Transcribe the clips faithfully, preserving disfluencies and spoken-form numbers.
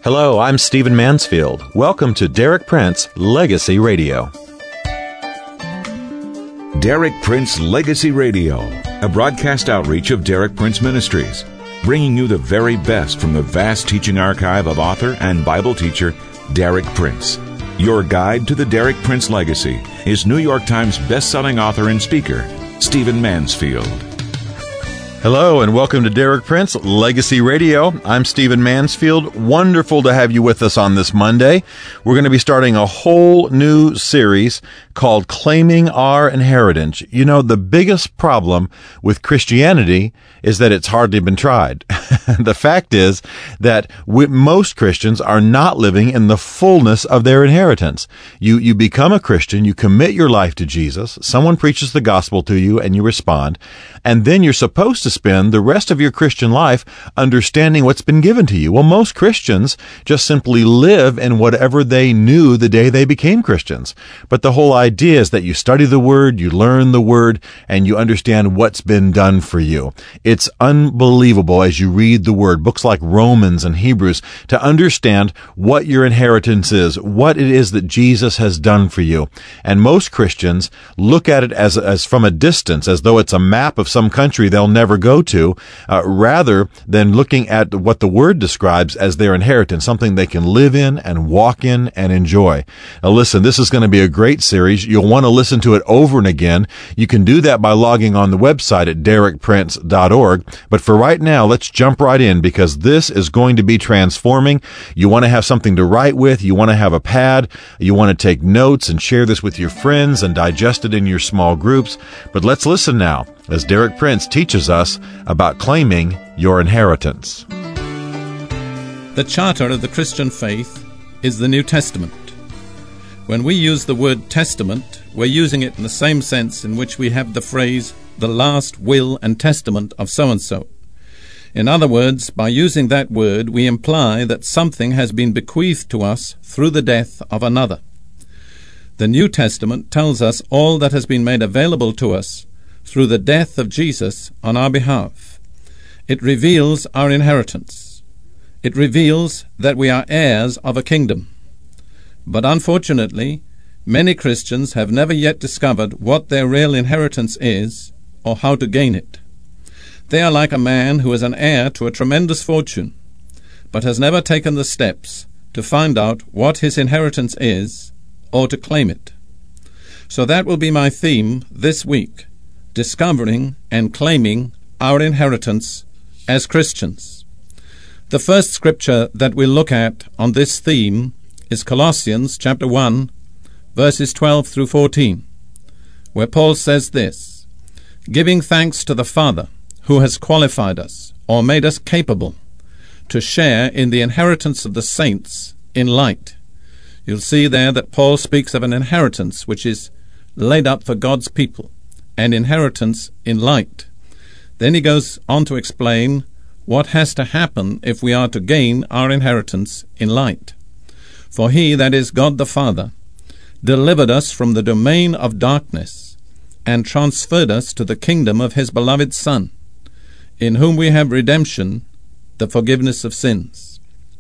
Hello, I'm Stephen Mansfield. Welcome to Derek Prince Legacy Radio. Derek Prince Legacy Radio, a broadcast outreach of Derek Prince Ministries, bringing you the very best from the vast teaching archive of author and Bible teacher Derek Prince. Your guide to the Derek Prince legacy is New York Times best-selling author and speaker, Stephen Mansfield. Hello and welcome to Derek Prince Legacy Radio. I'm Stephen Mansfield. Wonderful to have you with us on this Monday. We're going to be starting a whole new series called Claiming Our Inheritance. You know, the biggest problem with Christianity is that it's hardly been tried. The fact is that we, most Christians are not living in the fullness of their inheritance. You, you become a Christian, you commit your life to Jesus, someone preaches the gospel to you and you respond, and then you're supposed to spend the rest of your Christian life understanding what's been given to you. Well, most Christians just simply live in whatever they knew the day they became Christians. But the whole idea is that you study the Word, you learn the Word, and you understand what's been done for you. It's unbelievable as you read the Word, books like Romans and Hebrews, to understand what your inheritance is, what it is that Jesus has done for you. And most Christians look at it as, as from a distance, as though it's a map of some country they'll never go to, uh, rather than looking at what the Word describes as their inheritance, something they can live in and walk in and enjoy. Now listen, this is going to be a great series. You'll want to listen to it over and again. You can do that by logging on the website at derek prince dot org. But for right now, let's jump right in because this is going to be transforming. You want to have something to write with. You want to have a pad. You want to take notes and share this with your friends and digest it in your small groups. But let's listen now as Derek Prince teaches us about claiming your inheritance. The charter of the Christian faith is the New Testament. When we use the word testament, we're using it in the same sense in which we have the phrase, the last will and testament of so-and-so. In other words, by using that word, we imply that something has been bequeathed to us through the death of another. The New Testament tells us all that has been made available to us through the death of Jesus on our behalf. It reveals our inheritance. It reveals that we are heirs of a kingdom. But unfortunately, many Christians have never yet discovered what their real inheritance is or how to gain it. They are like a man who is an heir to a tremendous fortune, but has never taken the steps to find out what his inheritance is or to claim it. So that will be my theme this week, discovering and claiming our inheritance as Christians. The first scripture that we'll look at on this theme is Colossians chapter one, verses twelve through fourteen, where Paul says this, giving thanks to the Father who has qualified us or made us capable to share in the inheritance of the saints in light. You'll see there that Paul speaks of an inheritance which is laid up for God's people, an inheritance in light. Then he goes on to explain what has to happen if we are to gain our inheritance in light. For he, that is God the Father, delivered us from the domain of darkness and transferred us to the kingdom of his beloved Son, in whom we have redemption, the forgiveness of sins.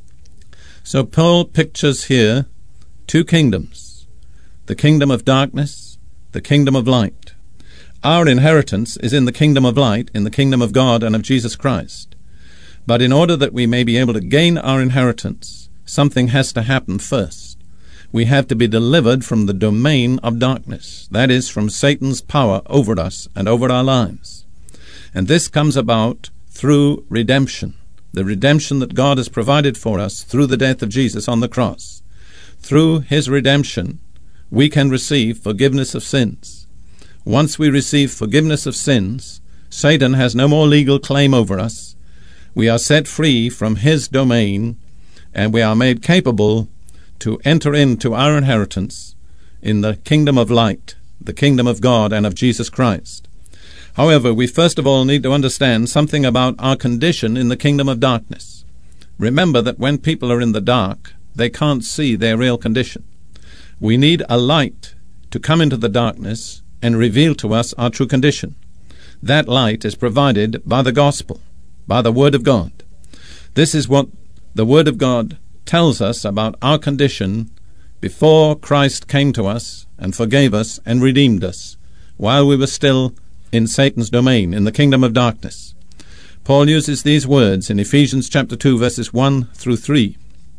So Paul pictures here two kingdoms, the kingdom of darkness, the kingdom of light. Our inheritance is in the kingdom of light, in the kingdom of God and of Jesus Christ. But in order that we may be able to gain our inheritance, something has to happen first. We have to be delivered from the domain of darkness, that is, from Satan's power over us and over our lives. And this comes about through redemption, the redemption that God has provided for us through the death of Jesus on the cross. Through his redemption, we can receive forgiveness of sins. Once we receive forgiveness of sins, Satan has no more legal claim over us. We are set free from his domain, and we are made capable to enter into our inheritance in the kingdom of light, the kingdom of God and of Jesus Christ. However, we first of all need to understand something about our condition in the kingdom of darkness. Remember that when people are in the dark, they can't see their real condition. We need a light to come into the darkness and reveal to us our true condition. That light is provided by the gospel, by the Word of God. This is what the Word of God tells us about our condition before Christ came to us and forgave us and redeemed us, while we were still in Satan's domain, in the kingdom of darkness. Paul uses these words in Ephesians chapter two, verses one through three.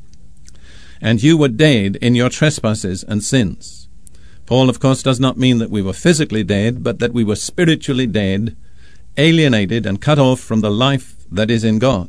And you were dead in your trespasses and sins. Paul, of course, does not mean that we were physically dead, but that we were spiritually dead, alienated and cut off from the life that is in God,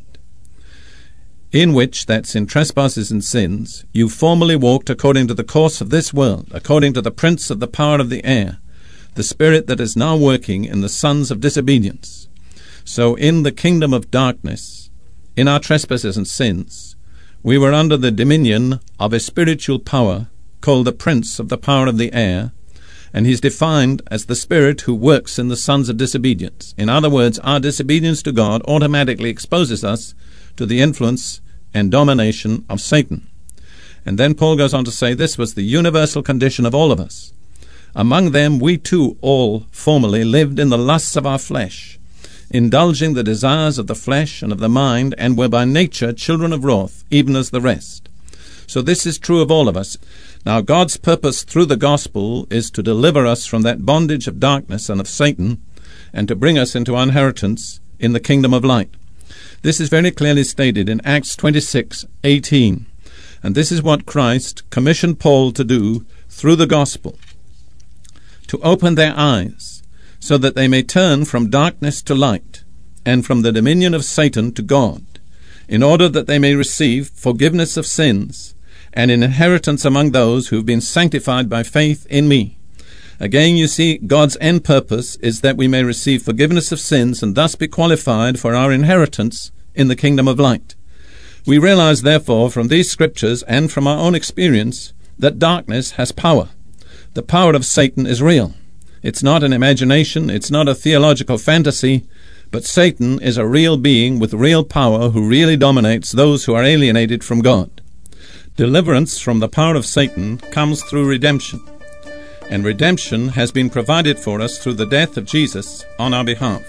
in which, that's in trespasses and sins, you formerly walked according to the course of this world, according to the prince of the power of the air, the spirit that is now working in the sons of disobedience. So in the kingdom of darkness, in our trespasses and sins, we were under the dominion of a spiritual power called the prince of the power of the air, and he's defined as the spirit who works in the sons of disobedience. In other words, our disobedience to God automatically exposes us to the influence and domination of Satan. And then Paul goes on to say this was the universal condition of all of us. Among them we too all formerly lived in the lusts of our flesh, indulging the desires of the flesh and of the mind, and were by nature children of wrath, even as the rest. So this is true of all of us. Now God's purpose through the gospel is to deliver us from that bondage of darkness and of Satan, and to bring us into our inheritance in the kingdom of light. This is very clearly stated in Acts twenty-six eighteen, and this is what Christ commissioned Paul to do through the gospel, to open their eyes, so that they may turn from darkness to light, and from the dominion of Satan to God, in order that they may receive forgiveness of sins, and an inheritance among those who have been sanctified by faith in me. Again, you see, God's end purpose is that we may receive forgiveness of sins and thus be qualified for our inheritance in the kingdom of light. We realize, therefore, from these scriptures and from our own experience, that darkness has power. The power of Satan is real. It's not an imagination, it's not a theological fantasy, but Satan is a real being with real power who really dominates those who are alienated from God. Deliverance from the power of Satan comes through redemption, and redemption has been provided for us through the death of Jesus on our behalf.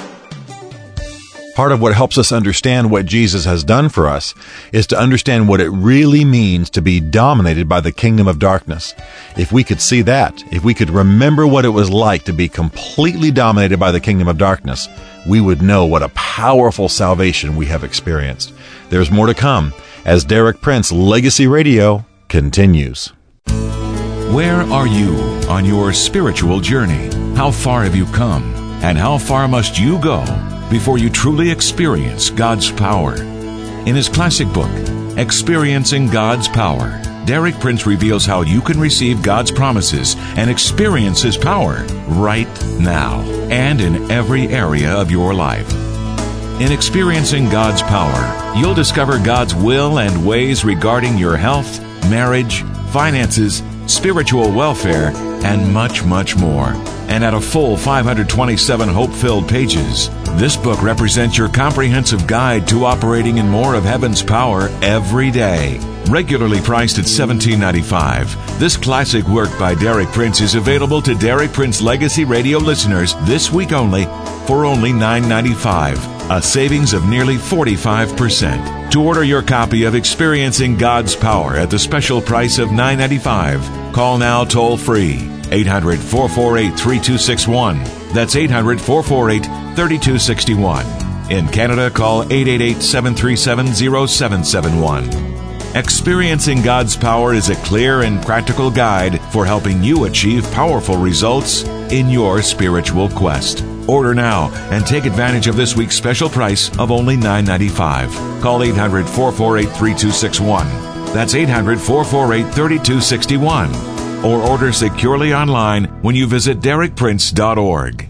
Part of what helps us understand what Jesus has done for us is to understand what it really means to be dominated by the kingdom of darkness. If we could see that, if we could remember what it was like to be completely dominated by the kingdom of darkness, we would know what a powerful salvation we have experienced. There's more to come as Derek Prince Legacy Radio continues. Where are you on your spiritual journey? How far have you come? And how far must you go before you truly experience God's power? In his classic book, Experiencing God's Power, Derek Prince reveals how you can receive God's promises and experience his power right now and in every area of your life. In Experiencing God's Power, you'll discover God's will and ways regarding your health, marriage, finances, spiritual welfare, and much, much more. And at a full five hundred twenty-seven hope-filled pages, this book represents your comprehensive guide to operating in more of heaven's power every day. Regularly priced at seventeen ninety-five dollars, this classic work by Derek Prince is available to Derek Prince Legacy Radio listeners this week only for only nine ninety-five dollars, a savings of nearly forty-five percent. To order your copy of Experiencing God's Power at the special price of nine ninety-five dollars, call now toll-free, eight hundred, four four eight, three two six one. That's eight hundred, four four eight, three two six one. In Canada, call eight eight eight, seven three seven, zero seven seven one. Experiencing God's Power is a clear and practical guide for helping you achieve powerful results in your spiritual quest. Order now and take advantage of this week's special price of only nine ninety-five. Call eight hundred, four four eight, three two six one. That's eight hundred, four four eight, three two six one. Or order securely online when you visit derek prince dot org.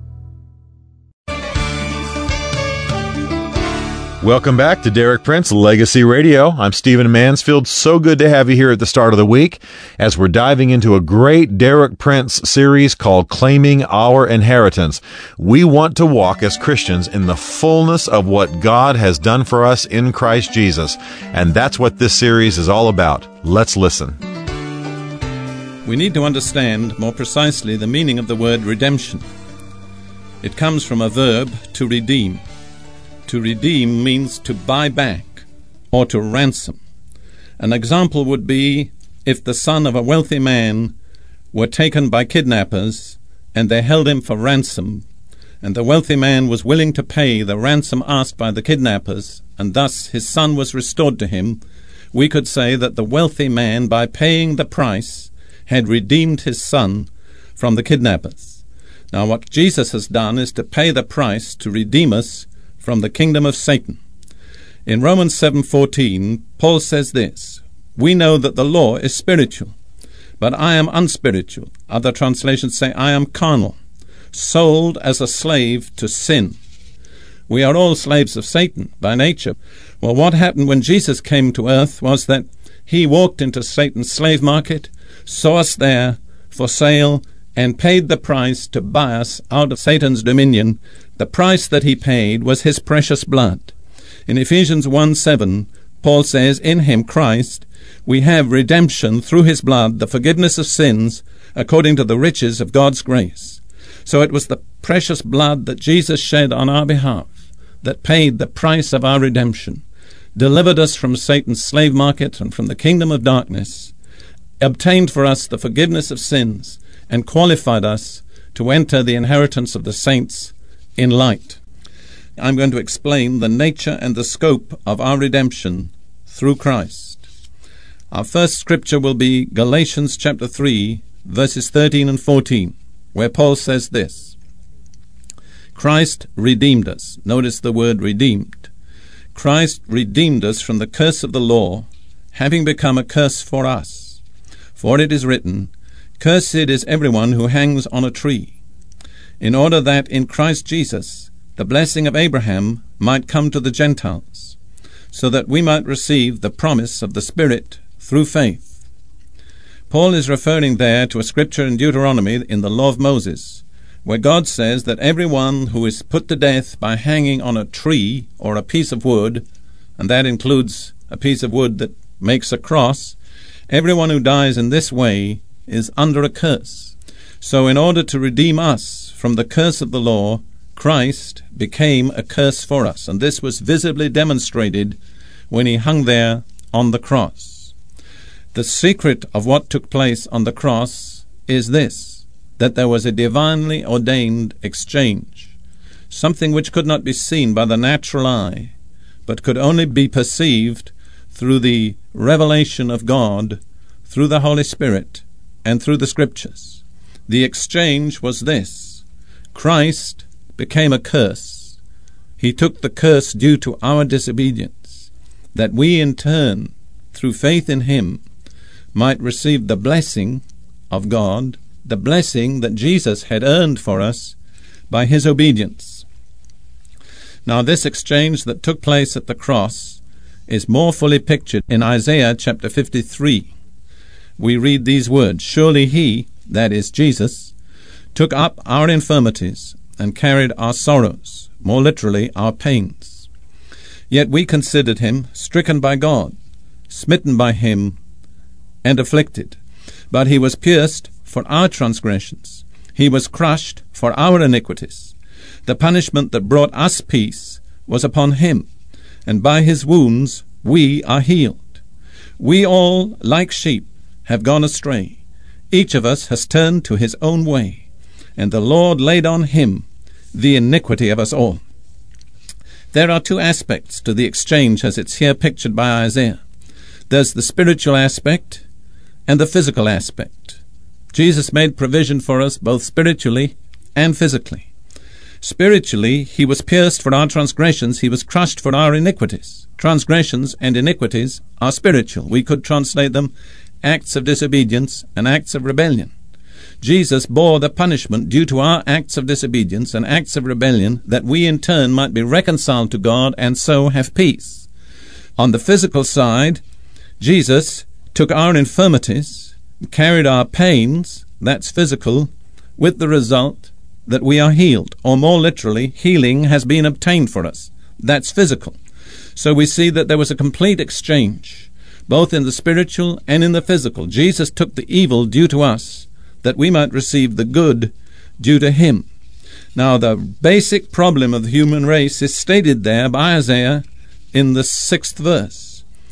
Welcome back to Derek Prince Legacy Radio. I'm Stephen Mansfield. So good to have you here at the start of the week as we're diving into a great Derek Prince series called Claiming Our Inheritance. We want to walk as Christians in the fullness of what God has done for us in Christ Jesus. And that's what this series is all about. Let's listen. We need to understand more precisely the meaning of the word redemption. It comes from a verb, to redeem. To redeem means to buy back or to ransom. An example would be if the son of a wealthy man were taken by kidnappers and they held him for ransom, and the wealthy man was willing to pay the ransom asked by the kidnappers, and thus his son was restored to him, we could say that the wealthy man, by paying the price, had redeemed his son from the kidnappers. Now what Jesus has done is to pay the price to redeem us from the kingdom of Satan. In Romans seven fourteen, Paul says this, "We know that the law is spiritual, but I am unspiritual." Other translations say, "I am carnal, sold as a slave to sin." We are all slaves of Satan by nature. Well, what happened when Jesus came to earth was that he walked into Satan's slave market, saw us there for sale, and paid the price to buy us out of Satan's dominion. The price that he paid was his precious blood. In Ephesians one seven, Paul says, "In him, Christ, we have redemption through his blood, the forgiveness of sins, according to the riches of God's grace." So it was the precious blood that Jesus shed on our behalf that paid the price of our redemption, delivered us from Satan's slave market and from the kingdom of darkness, obtained for us the forgiveness of sins, and qualified us to enter the inheritance of the saints in light. I'm going to explain the nature and the scope of our redemption through Christ. Our first scripture will be Galatians chapter three, verses thirteen and fourteen, where Paul says this, "Christ redeemed us." Notice the word redeemed. "Christ redeemed us from the curse of the law, having become a curse for us. For it is written, Cursed is everyone who hangs on a tree, in order that in Christ Jesus the blessing of Abraham might come to the Gentiles, so that we might receive the promise of the Spirit through faith." Paul is referring there to a scripture in Deuteronomy in the law of Moses, where God says that everyone who is put to death by hanging on a tree or a piece of wood, and that includes a piece of wood that makes a cross, everyone who dies in this way is under a curse. So in order to redeem us from the curse of the law, Christ became a curse for us, and this was visibly demonstrated when he hung there on the cross. The secret of what took place on the cross is this, that there was a divinely ordained exchange, something which could not be seen by the natural eye, but could only be perceived through the revelation of God, through the Holy Spirit, and through the Scriptures. The exchange was this: Christ became a curse. He took the curse due to our disobedience, that we in turn, through faith in him, might receive the blessing of God, the blessing that Jesus had earned for us by his obedience. Now this exchange that took place at the cross is more fully pictured in Isaiah chapter fifty-three. We read these words, "Surely he," that is Jesus, "took up our infirmities and carried our sorrows," more literally, our pains. "Yet we considered him stricken by God, smitten by him, and afflicted. But he was pierced for our transgressions. He was crushed for our iniquities. The punishment that brought us peace was upon him, and by his wounds we are healed. We all, like sheep, have gone astray. Each of us has turned to his own way, and the Lord laid on him the iniquity of us all." There are two aspects to the exchange as it's here pictured by Isaiah. There's the spiritual aspect and the physical aspect. Jesus made provision for us both spiritually and physically. Spiritually, he was pierced for our transgressions, he was crushed for our iniquities. Transgressions and iniquities are spiritual. We could translate them acts of disobedience and acts of rebellion. Jesus bore the punishment due to our acts of disobedience and acts of rebellion, that we in turn might be reconciled to God and so have peace. On the physical side, Jesus took our infirmities, carried our pains, that's physical, with the result that we are healed, or more literally, healing has been obtained for us. That's physical. So we see that there was a complete exchange, both in the spiritual and in the physical. Jesus took the evil due to us, that we might receive the good due to him. Now, the basic problem of the human race is stated there by Isaiah in the sixth verse.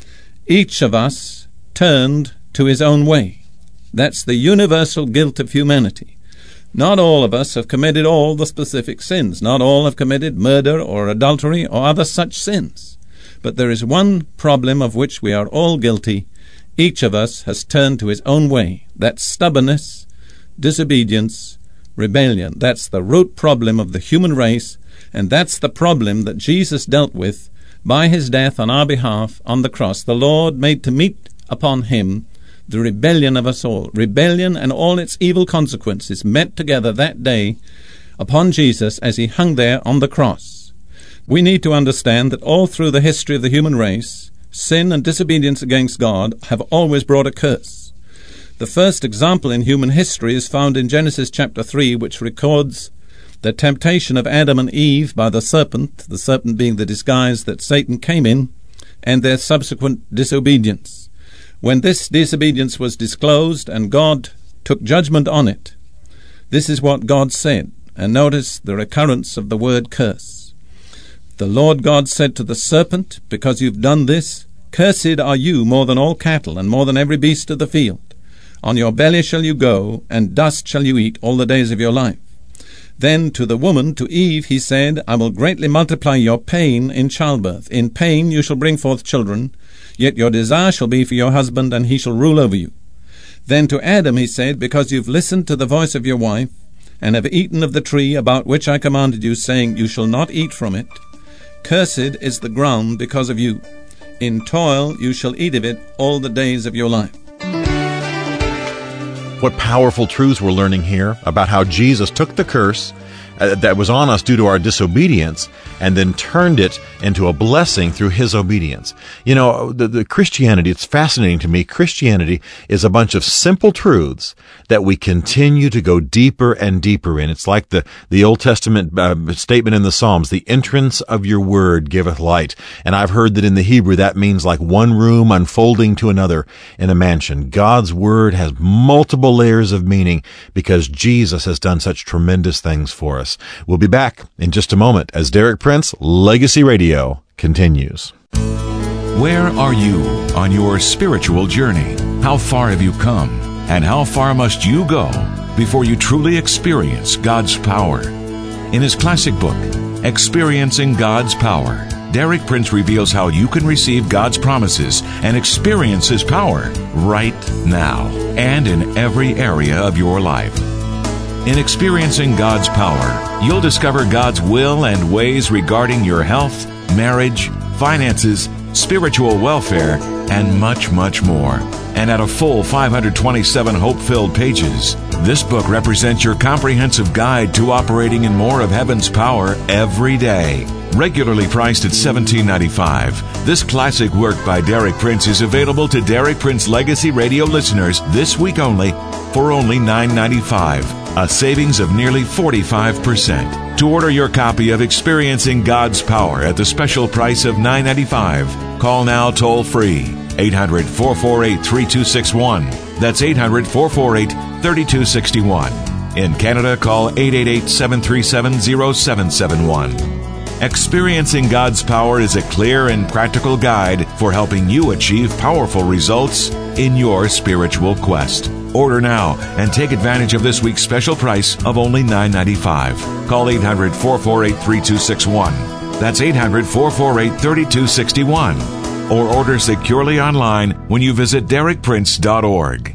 each of us turned to his own way. That's the universal guilt of humanity. Not all of us have committed all the specific sins. Not all have committed murder or adultery or other such sins. But there is one problem of which we are all guilty. Each of us has turned to his own way. That's stubbornness, disobedience, rebellion. That's the root problem of the human race, and that's the problem that Jesus dealt with by his death on our behalf on the cross. The Lord made to meet upon him the rebellion of us all. Rebellion and all its evil consequences met together that day upon Jesus as he hung there on the cross. We need to understand that all through the history of the human race, sin and disobedience against God have always brought a curse. The first example in human history is found in Genesis chapter three, which records the temptation of Adam and Eve by the serpent, the serpent being the disguise that Satan came in, and their subsequent disobedience. When this disobedience was disclosed and God took judgment on it, this is what God said. And notice the recurrence of the word curse. The Lord God said to the serpent, because you've done this, cursed are you more than all cattle and more than every beast of the field. On your belly shall you go, and dust shall you eat all the days of your life. Then to the woman, to Eve, he said, I will greatly multiply your pain in childbirth. In pain you shall bring forth children, yet your desire shall be for your husband, and he shall rule over you. Then to Adam he said, because you've listened to the voice of your wife, and have eaten of the tree about which I commanded you, saying, you shall not eat from it, cursed is the ground because of you. In toil you shall eat of it all the days of your life. What powerful truths we're learning here about how Jesus took the curse uh, that was on us due to our disobedience and then turned it into a blessing through his obedience. You know, the, the Christianity, it's fascinating to me. Christianity is a bunch of simple truths that we continue to go deeper and deeper in. It's like the, the Old Testament uh, statement in the Psalms, the entrance of your word giveth light. And I've heard that in the Hebrew that means like one room unfolding to another in a mansion. God's word has multiple layers of meaning because Jesus has done such tremendous things for us. We'll be back in just a moment as Derek Prince, Legacy Radio, continues. Where are you on your spiritual journey? How far have you come? And how far must you go before you truly experience God's power? In his classic book, Experiencing God's Power, Derek Prince reveals how you can receive God's promises and experience his power right now and in every area of your life. In Experiencing God's Power, you'll discover God's will and ways regarding your health, marriage, finances, spiritual welfare, and much, much more. And at a full five hundred twenty-seven hope-filled pages, this book represents your comprehensive guide to operating in more of heaven's power every day. Regularly priced at seventeen ninety-five dollars, this classic work by Derek Prince is available to Derek Prince Legacy Radio listeners this week only for only nine ninety-five dollars, a savings of nearly forty-five percent. To order your copy of Experiencing God's Power at the special price of nine ninety-five dollars, call now toll-free, eight hundred, four four eight, three two six one. That's eight hundred, four four eight, three two six one. In Canada, call eight eight eight, seven three seven, zero seven seven one. Experiencing God's Power is a clear and practical guide for helping you achieve powerful results in your spiritual quest. Order now and take advantage of this week's special price of only nine ninety-five. Call eight hundred, four four eight, three two six one. That's eight hundred, four four eight, three two six one. Or order securely online when you visit derek prince dot org.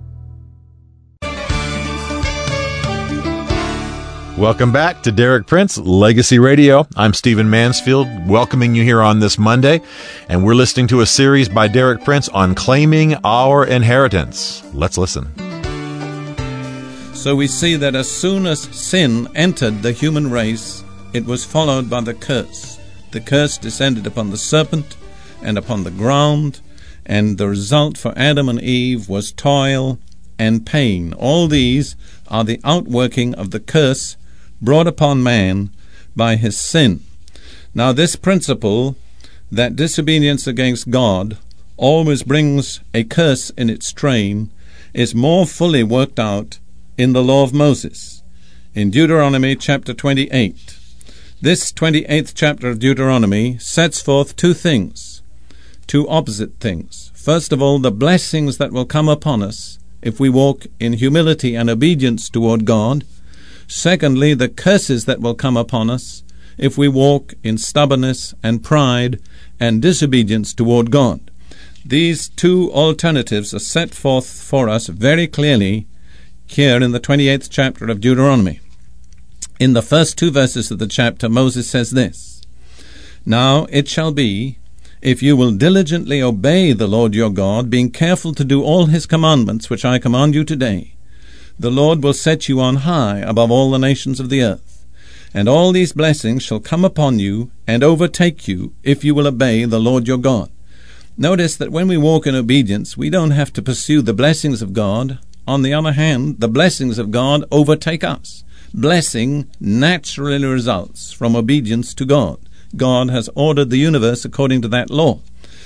Welcome back to Derek Prince, Legacy Radio. I'm Stephen Mansfield, welcoming you here on this Monday, and we're listening to a series by Derek Prince on claiming our inheritance. Let's listen. So we see that as soon as sin entered the human race, it was followed by the curse. The curse descended upon the serpent and upon the ground, and the result for Adam and Eve was toil and pain. All these are the outworking of the curse brought upon man by his sin. Now this principle, that disobedience against God always brings a curse in its train, is more fully worked out in the law of Moses, in Deuteronomy chapter twenty-eight. This twenty-eighth chapter of Deuteronomy sets forth two things. two opposite things. First of all, the blessings that will come upon us if we walk in humility and obedience toward God. Secondly, the curses that will come upon us if we walk in stubbornness and pride and disobedience toward God. These two alternatives are set forth for us very clearly here in the twenty-eighth chapter of Deuteronomy. In the first two verses of the chapter, Moses says this, "Now it shall be, if you will diligently obey the Lord your God, being careful to do all his commandments which I command you today, the Lord will set you on high above all the nations of the earth. And all these blessings shall come upon you and overtake you if you will obey the Lord your God." Notice that when we walk in obedience, we don't have to pursue the blessings of God. On the other hand, the blessings of God overtake us. Blessing naturally results from obedience to God. God has ordered the universe according to that law.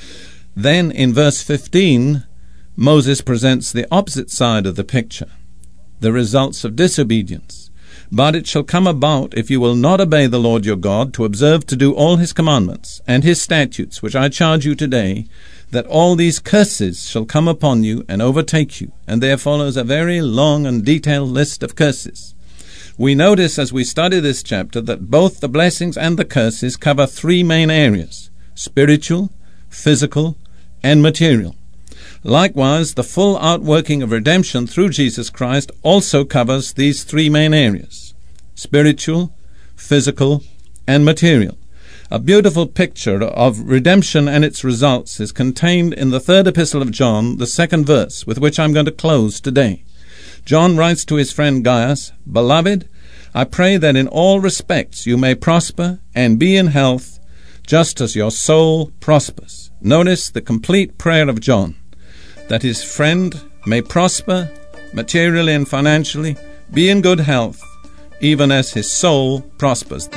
Then in verse fifteen, Moses presents the opposite side of the picture, the results of disobedience. "But it shall come about, if you will not obey the Lord your God, to observe to do all his commandments and his statutes, which I charge you today, that all these curses shall come upon you and overtake you." And there follows a very long and detailed list of curses. We notice as we study this chapter that both the blessings and the curses cover three main areas: spiritual, physical, and material. Likewise, the full outworking of redemption through Jesus Christ also covers these three main areas: spiritual, physical, and material. A beautiful picture of redemption and its results is contained in the third epistle of John, the second verse, with which I'm going to close today. John writes to his friend Gaius, "Beloved, I pray that in all respects you may prosper and be in health, just as your soul prospers." Notice the complete prayer of John, that his friend may prosper materially and financially, be in good health, even as his soul prospers.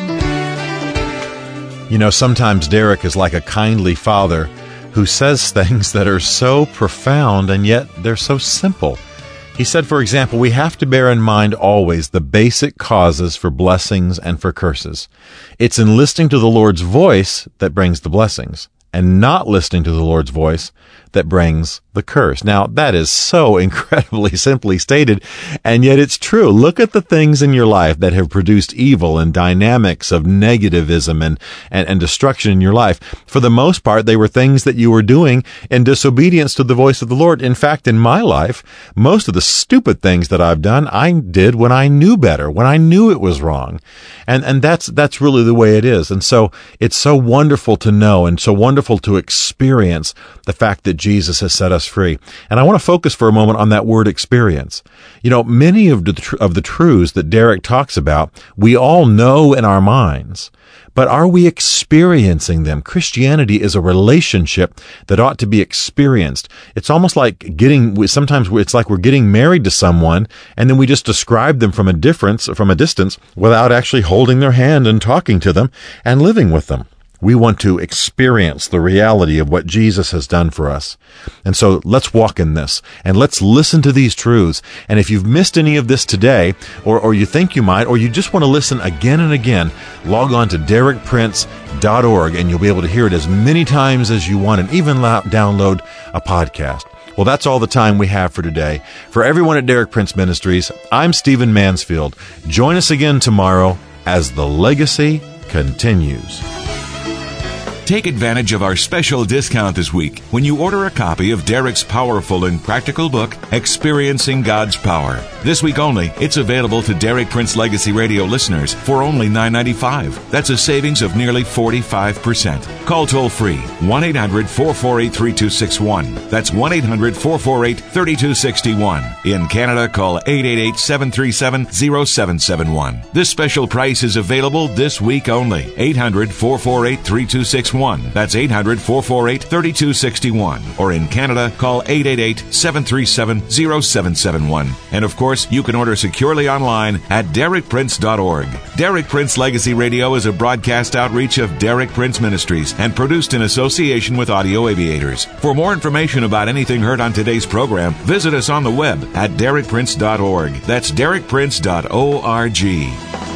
You know, sometimes Derek is like a kindly father who says things that are so profound and yet they're so simple. He said, for example, we have to bear in mind always the basic causes for blessings and for curses. It's in listening to the Lord's voice that brings the blessings, and not listening to the Lord's voice that brings the curse. Now, that is so incredibly simply stated, and yet it's true. Look at the things in your life that have produced evil and dynamics of negativism and, and, and destruction in your life. For the most part, they were things that you were doing in disobedience to the voice of the Lord. In fact, in my life, most of the stupid things that I've done, I did when I knew better, when I knew it was wrong. And, and that's, that's really the way it is. And so it's so wonderful to know and so wonderful to experience the fact that Jesus has set us free. And I want to focus for a moment on that word experience. You know, many of the, tr- of the truths that Derek talks about, we all know in our minds, but are we experiencing them? Christianity is a relationship that ought to be experienced. It's almost like getting, sometimes it's like we're getting married to someone and then we just describe them from a difference, from a distance without actually holding their hand and talking to them and living with them. We want to experience the reality of what Jesus has done for us. And so let's walk in this and let's listen to these truths. And if you've missed any of this today, or, or you think you might, or you just want to listen again and again, log on to derek prince dot org and you'll be able to hear it as many times as you want and even la- download a podcast. Well, that's all the time we have for today. For everyone at Derek Prince Ministries, I'm Stephen Mansfield. Join us again tomorrow as the legacy continues. Take advantage of our special discount this week when you order a copy of Derek's powerful and practical book, Experiencing God's Power. This week only, it's available to Derek Prince Legacy Radio listeners for only nine dollars and ninety-five cents. That's a savings of nearly forty-five percent. Call toll-free one eight hundred four four eight three two six one. That's one eight hundred four four eight three two six one. In Canada, call eight eight eight seven three seven zero seven seven one. This special price is available this week only. eight hundred four four eight three two six one. That's eight hundred four four eight three two six one. Or in Canada, call eight eight eight seven three seven zero seven seven one. And of course, you can order securely online at derek prince dot org. Derek Prince Legacy Radio is a broadcast outreach of Derek Prince Ministries and produced in association with Audio Aviators. For more information about anything heard on today's program, visit us on the web at derek prince dot org. That's derek prince dot org.